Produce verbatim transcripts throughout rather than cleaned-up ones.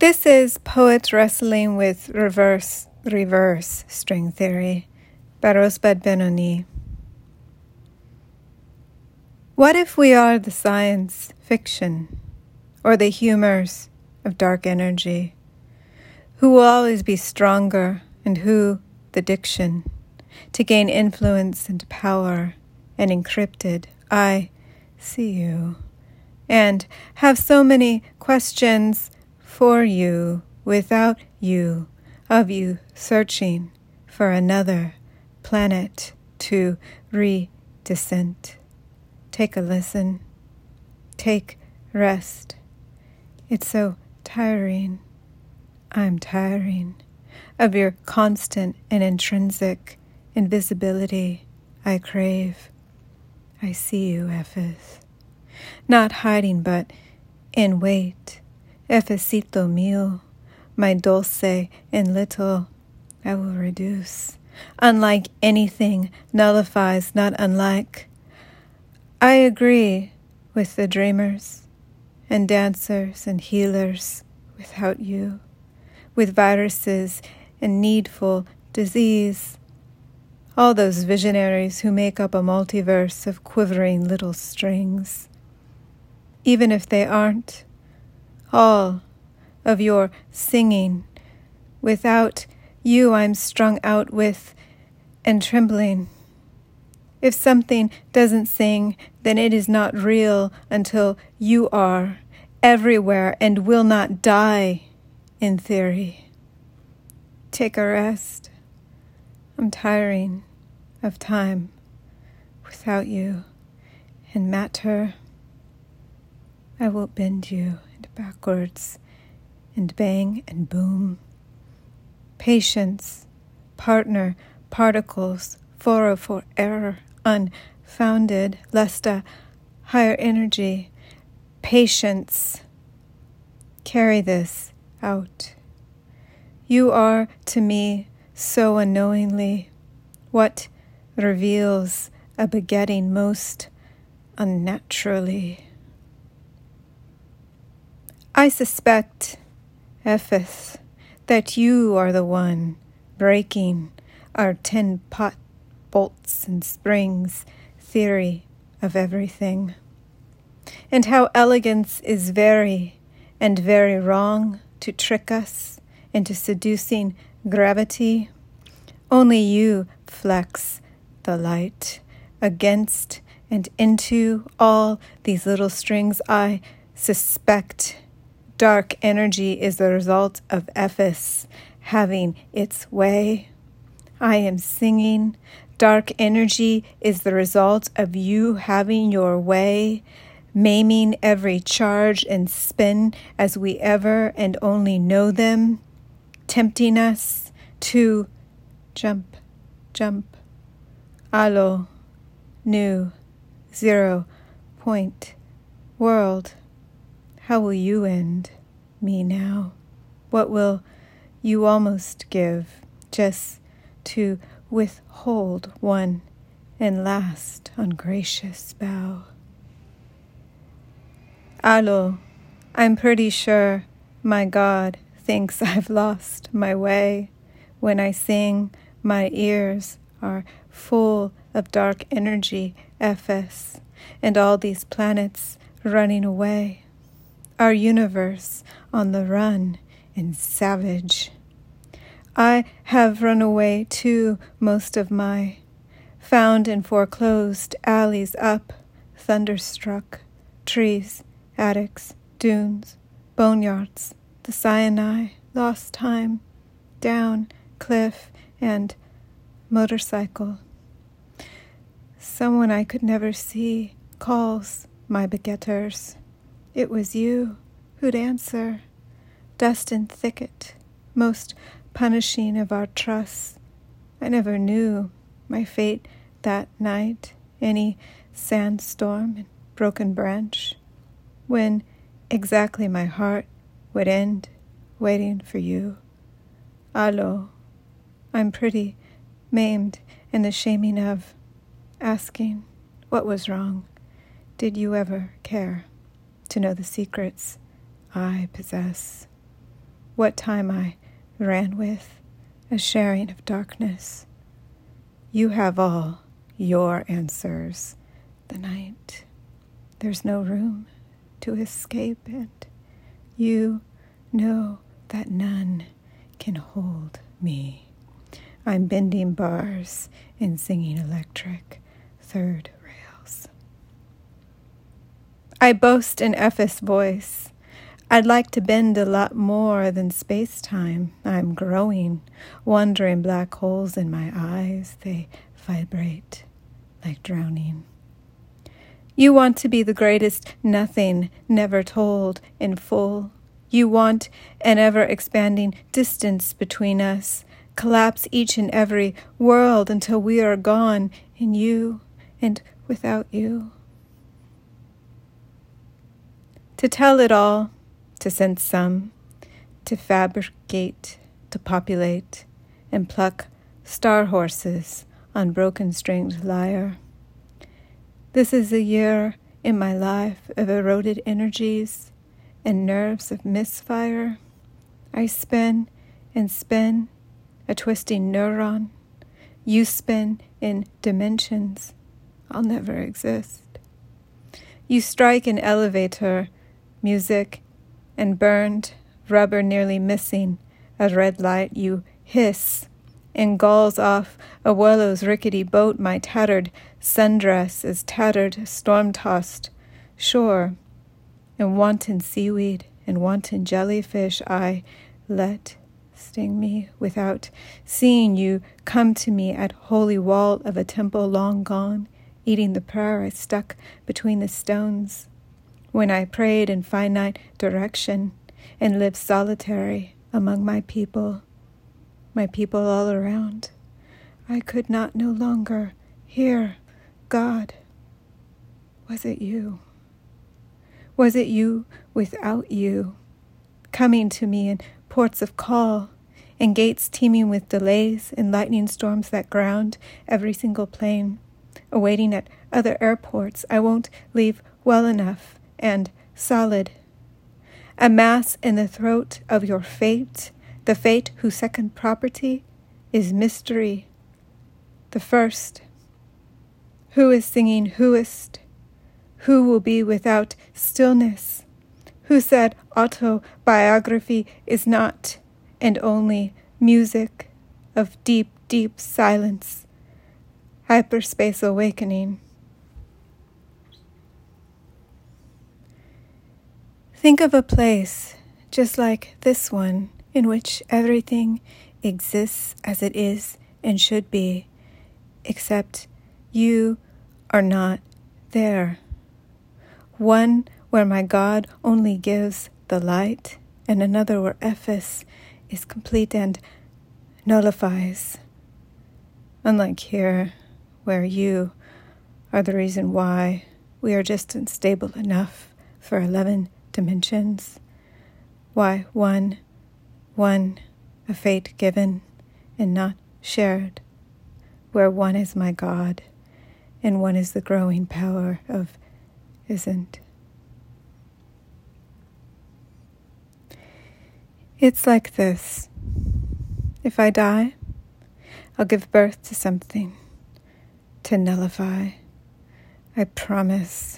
This is Poets Wrestling with Reverse, Reverse String Theory by Rosebud Benoni. What if we are the science fiction, or the humors of dark energy? Who will always be stronger, and who the diction, to gain influence and power, and encrypted, I see you, and have so many questions for you, without you, of you searching for another planet to re-descent. Take a listen. Take rest. It's so tiring. I'm tiring of your constant and intrinsic invisibility. I crave. I see you, Ephes. Not hiding, but in wait. Efecito mío, my dulce and little, I will reduce. Unlike anything, nullifies, not unlike. I agree with the dreamers and dancers and healers without you, with viruses and needful disease, all those visionaries who make up a multiverse of quivering little strings. Even if they aren't, all of your singing, without you I'm strung out with and trembling. If something doesn't sing, then it is not real until you are everywhere and will not die, in theory. Take a rest. I'm tiring of time without you, and matter. I will bend you backwards and bang and boom. Patience, partner, particles, foro for error, unfounded, lest a higher energy. Patience. Carry this out. You are to me so unknowingly what reveals a begetting most unnaturally. I suspect, Ephes, that you are the one breaking our tin-pot bolts and springs theory of everything, and how elegance is very and very wrong to trick us into seducing gravity. Only you flex the light against and into all these little strings. I suspect dark energy is the result of Ephes having its way. I am singing. Dark energy is the result of you having your way, maiming every charge and spin as we ever and only know them, tempting us to jump, jump. Allo, new, zero, point, world. How will you end me now? What will you almost give just to withhold one and last ungracious bow? Allo, I'm pretty sure my God thinks I've lost my way. When I sing, my ears are full of dark energy, Ephes, and all these planets running away. Our universe on the run and savage. I have run away too, most of my, found in foreclosed alleys up, thunderstruck, trees, attics, dunes, boneyards, the Sinai, lost time, down, cliff, and motorcycle. Someone I could never see calls my begetters. It was you who'd answer, dust and thicket, most punishing of our trusts. I never knew my fate that night, any sandstorm and broken branch, when exactly my heart would end waiting for you. Allo, I'm pretty maimed and the shaming of asking what was wrong. Did you ever care to know the secrets I possess? what time I ran with, a sharing of darkness. You have all your answers, the night. There's no room to escape, and you know that none can hold me. I'm bending bars and singing electric third rails. I boast an Ephes voice. I'd like to bend a lot more than space-time. I'm growing, wandering black holes in my eyes. They vibrate like drowning. You want to be the greatest nothing never told in full. You want an ever-expanding distance between us, collapse each and every world until we are gone in you and without you. To tell it all, to sense some, to fabricate, to populate, and pluck star horses on broken-stringed lyre. This is a year in my life of eroded energies and nerves of misfire. I spin and spin, a twisting neuron. You spin in dimensions I'll never exist. You strike an elevator, music, and burned rubber nearly missing a red light. You hiss and gulls off Abuelo's rickety boat. My tattered sundress is tattered, storm-tossed shore, and wanton seaweed and wanton jellyfish I let sting me without seeing you come to me at holy wall of a temple long gone, eating the prayer I stuck between the stones when I prayed in finite direction and lived solitary among my people, my people all around. I could not no longer hear God. Was it you? Was it you without you, coming to me in ports of call and gates teeming with delays and lightning storms that ground every single plane, awaiting at other airports I won't leave well enough and solid, a mass in the throat of your fate, the fate whose second property is mystery. The first, who is singing whoest, who will be without stillness, who said autobiography is not and only music of deep, deep silence, hyperspace awakening. Think of a place just like this one in which everything exists as it is and should be, except you are not there. One where my God only gives the light, and another where Ephes is complete and nullifies. Unlike here, where you are the reason why we are just unstable enough for eleven dimensions. Why one, one, a fate given and not shared, where one is my God and one is the growing power of isn't. It's like this. If I die, I'll give birth to something, to nullify. I promise.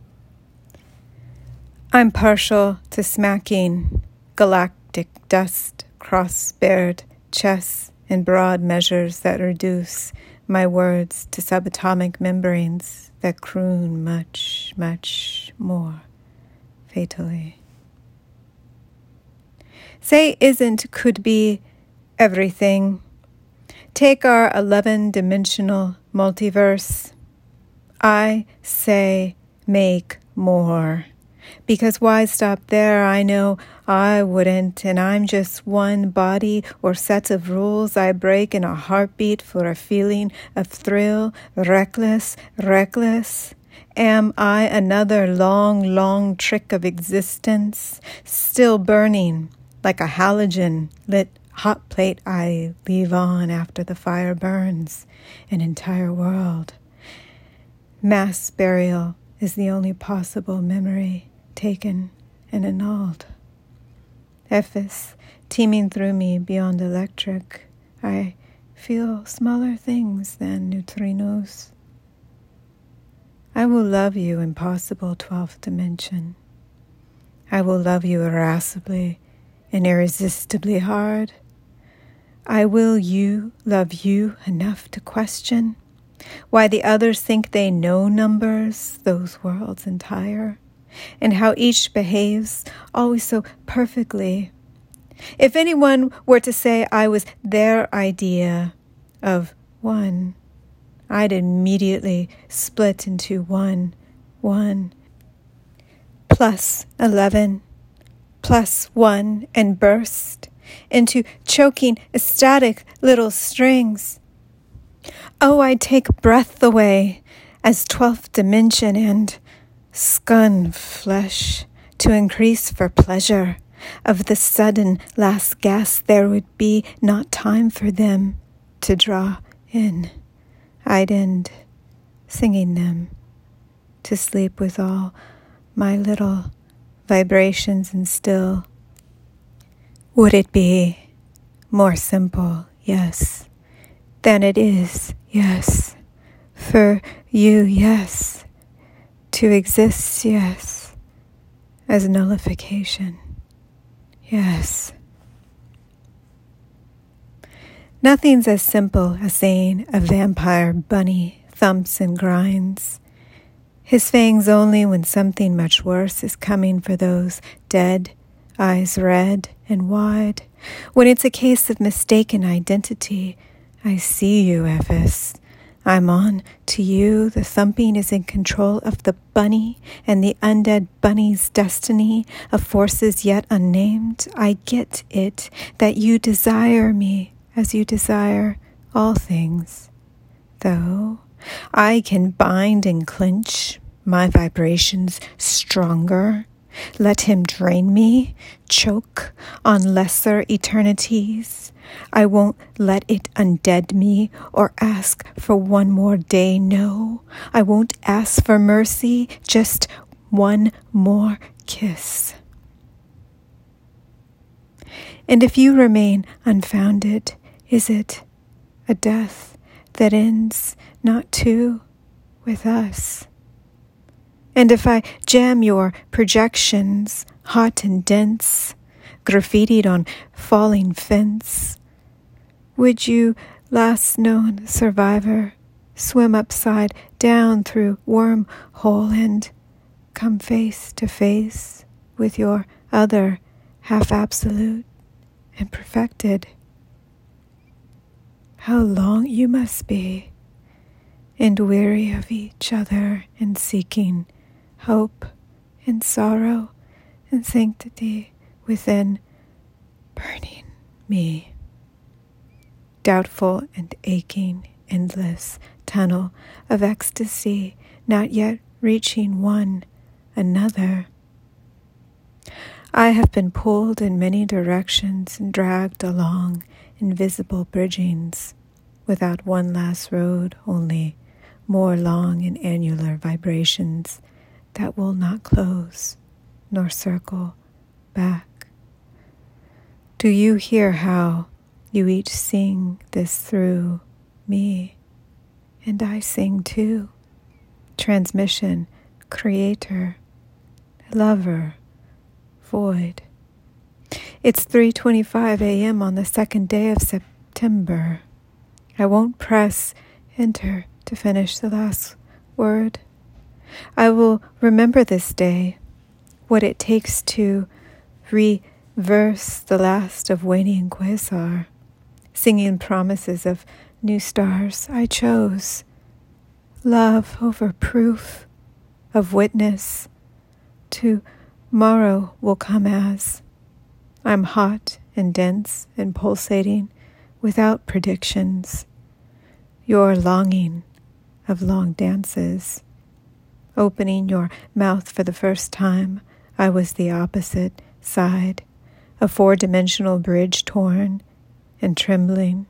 I'm partial to smacking galactic dust, cross-bared chests, and broad measures that reduce my words to subatomic membranes that croon much, much more fatally. Say isn't could be everything. Take our eleven-dimensional multiverse. I say make more. Because why stop there? I know I wouldn't, and I'm just one body or set of rules I break in a heartbeat for a feeling of thrill, reckless, reckless. Am I another long, long trick of existence, still burning like a halogen lit hot plate I leave on after the fire burns an entire world? Mass burial is the only possible memory taken and annulled. Ephes teeming through me beyond electric. I feel smaller things than neutrinos. I will love you, impossible twelfth dimension. I will love you irascibly and irresistibly hard. I will you love you enough to question why the others think they know numbers, those worlds entire, and how each behaves always so perfectly. If anyone were to say I was their idea of one, I'd immediately split into one, one, plus eleven, plus one, and burst into choking, ecstatic little strings. Oh, I'd take breath away as twelfth dimension and scun flesh to increase for pleasure. Of the sudden last gasp there would be not time for them to draw in. I'd end singing them to sleep with all my little vibrations and still. Would it be more simple, yes, than it is, yes, for you, yes, to exist, yes, as nullification, yes. Nothing's as simple as saying a vampire bunny thumps and grinds his fangs only when something much worse is coming for those dead, eyes red and wide. When it's a case of mistaken identity, I see you, Ephes. I'm on to you. The thumping is in control of the bunny and the undead bunny's destiny of forces yet unnamed. I get it, that you desire me as you desire all things. Though I can bind and clinch my vibrations stronger. Let him drain me, choke on lesser eternities. I won't let it undead me or ask for one more day, no. I won't ask for mercy, just one more kiss. And if you remain unfounded, is it a death that ends not too with us? And if I jam your projections, hot and dense, graffitied on falling fence, would you, last known survivor, swim upside down through wormhole and come face to face with your other half-absolute and perfected? How long you must be, and weary of each other and seeking hope and sorrow and sanctity within burning me. Doubtful and aching, endless tunnel of ecstasy, not yet reaching one another. I have been pulled in many directions and dragged along invisible bridgings, without one last road, only more long and annular vibrations that will not close nor circle back. Do you hear how you each sing this through me, and I sing too? Transmission, creator, lover, void. It's three twenty-five a.m. on the second day of September. I won't press enter to finish the last word. I will remember this day, what it takes to reverse the last of waning quasar, singing promises of new stars I chose, love over proof of witness. Tomorrow will come as I'm hot and dense and pulsating without predictions, your longing of long dances. Opening your mouth for the first time, I was the opposite side, a four-dimensional bridge torn and trembling.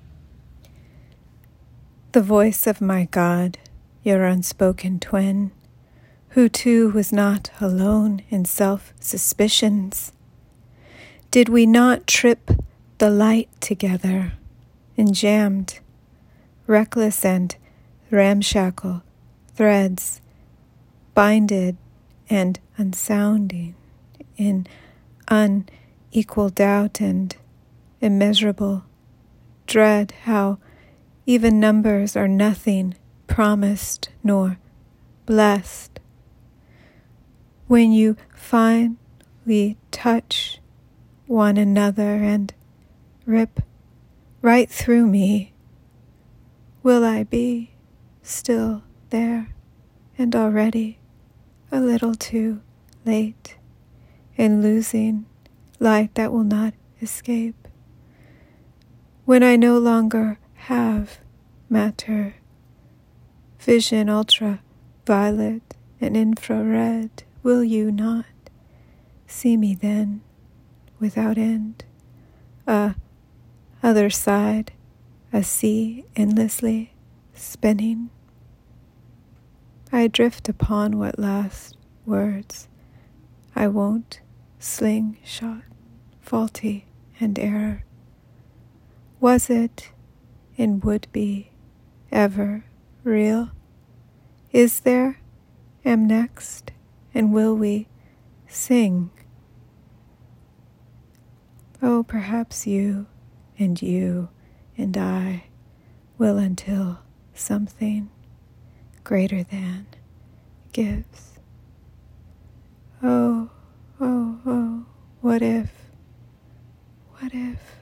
The voice of my God, your unspoken twin, who too was not alone in self-suspicions. Did we not trip the light together, enjammed, reckless and ramshackle threads, binded and unsounding in unequal doubt and immeasurable dread, how even numbers are nothing promised nor blessed. When you finally touch one another and rip right through me, will I be still there and already a little too late in losing light that will not escape? When I no longer have matter, vision ultraviolet and infrared, will you not see me then without end? A other side, a sea endlessly spinning. I drift upon what last words I won't slingshot, faulty and error. Was it and would be ever real? Is there, am next, and will we sing? Oh, perhaps you and you and I will until something greater than gives. Oh, oh, oh, what if, what if